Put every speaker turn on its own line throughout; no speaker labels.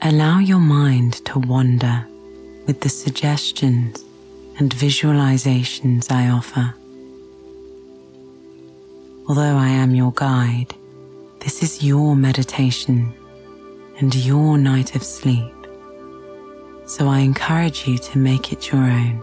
allow your mind to wander with the suggestions and visualizations I offer. Although I am your guide, this is your meditation and your night of sleep, so I encourage you to make it your own.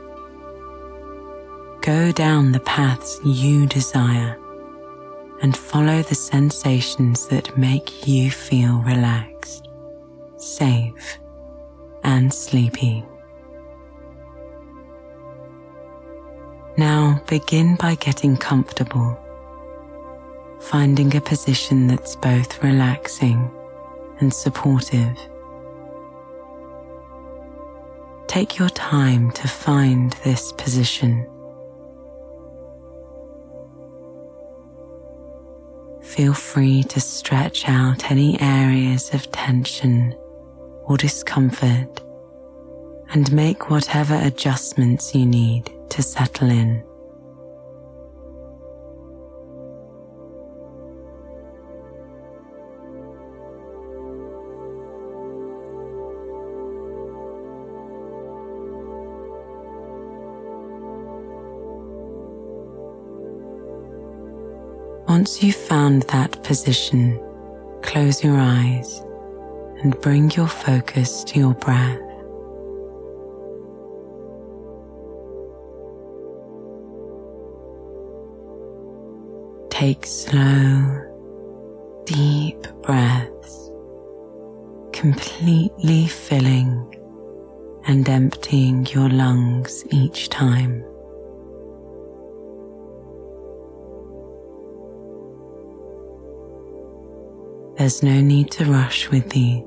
Go down the paths you desire and follow the sensations that make you feel relaxed, safe, and sleepy. Now begin by getting comfortable, finding a position that's both relaxing and supportive. Take your time to find this position. Feel free to stretch out any areas of tension or discomfort and make whatever adjustments you need to settle in. Once you've found that position, close your eyes and bring your focus to your breath. Take slow, deep breaths, completely filling and emptying your lungs each time. There's no need to rush with these.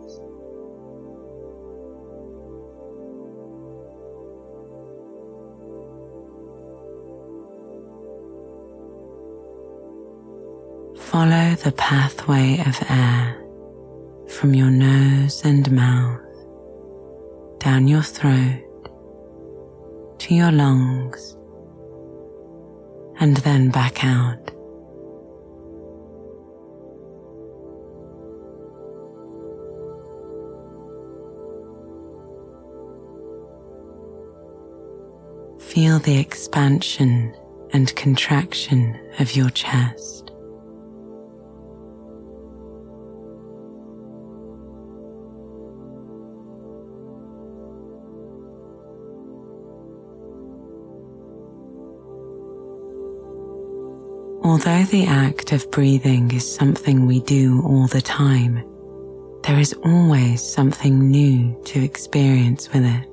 Follow the pathway of air from your nose and mouth, down your throat, to your lungs, and then back out. Feel the expansion and contraction of your chest. Although the act of breathing is something we do all the time, there is always something new to experience with it.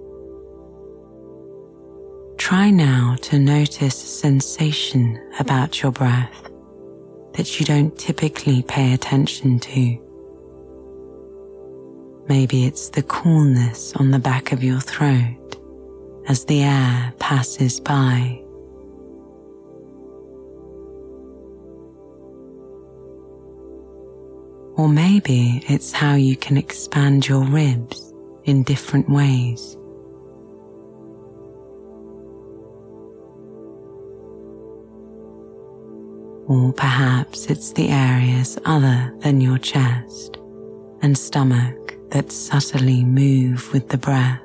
Try now to notice a sensation about your breath that you don't typically pay attention to. Maybe it's the coolness on the back of your throat as the air passes by. Or maybe it's how you can expand your ribs in different ways. Or perhaps it's the areas other than your chest and stomach that subtly move with the breath.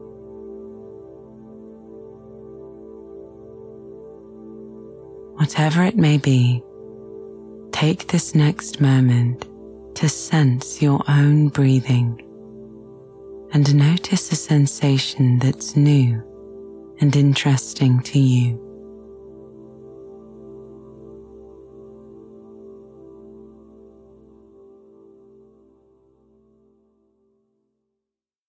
Whatever it may be, take this next moment to sense your own breathing and notice a sensation that's new and interesting to you.